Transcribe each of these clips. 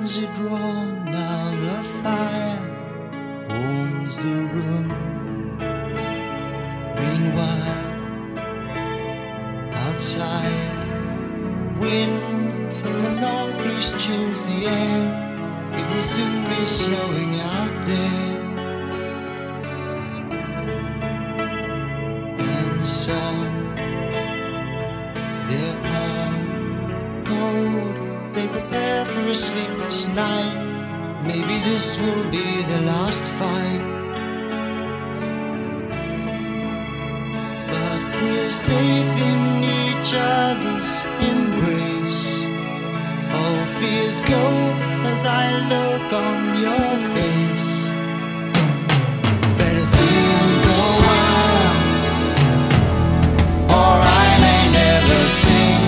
curtains are drawn, now the fire warms the room. Meanwhile, outside, wind from the northeast chills the air. It will soon be snowing out there. And some, they are cold, they prepare for a sleepless night. Maybe this will be the last fight, but we're safe in each other's embrace. All fears go as I look on your face. Better think a while, or I may never think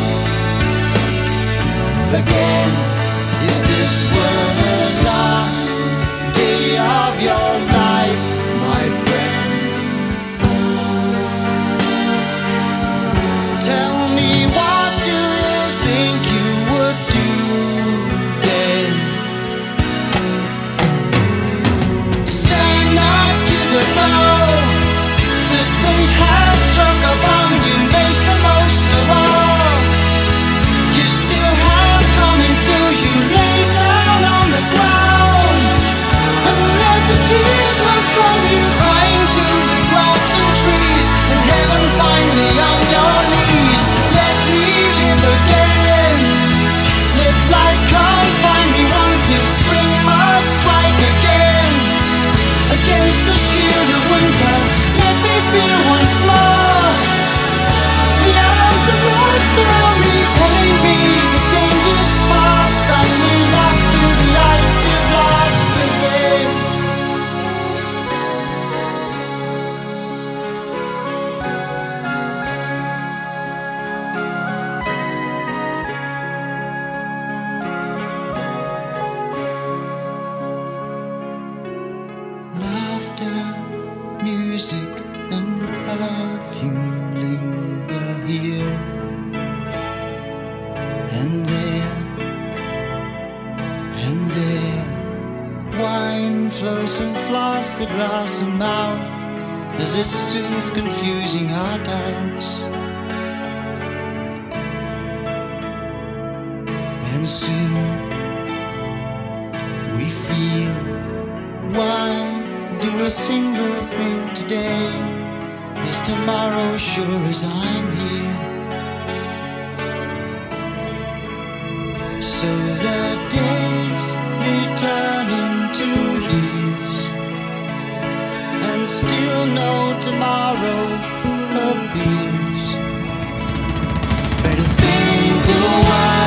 again. If this were the last day of your life, my friend, tell me, what do you think you would do then? Stand up to the blow that fate has struck upon you. Make the most of all you still have coming to you. Lay down on the ground and let the tears run from you, crying to the grass and trees, and heaven find me on your knees. Let me live again, let life come find me wanting. Spring must strike again against the shield of winter. Let me feel once more the arms of life surround me, telling me the danger's past. I may walk through the icy blast again. Laughter, music, and perfume linger here and there, and there. Wine flows from flask to glass and mouth as it soothes confusing our doubts. And soon we feel, why do a single thing today? Is tomorrow sure as I'm here? So the days, they turn into years, and still no tomorrow appears. Better think a while,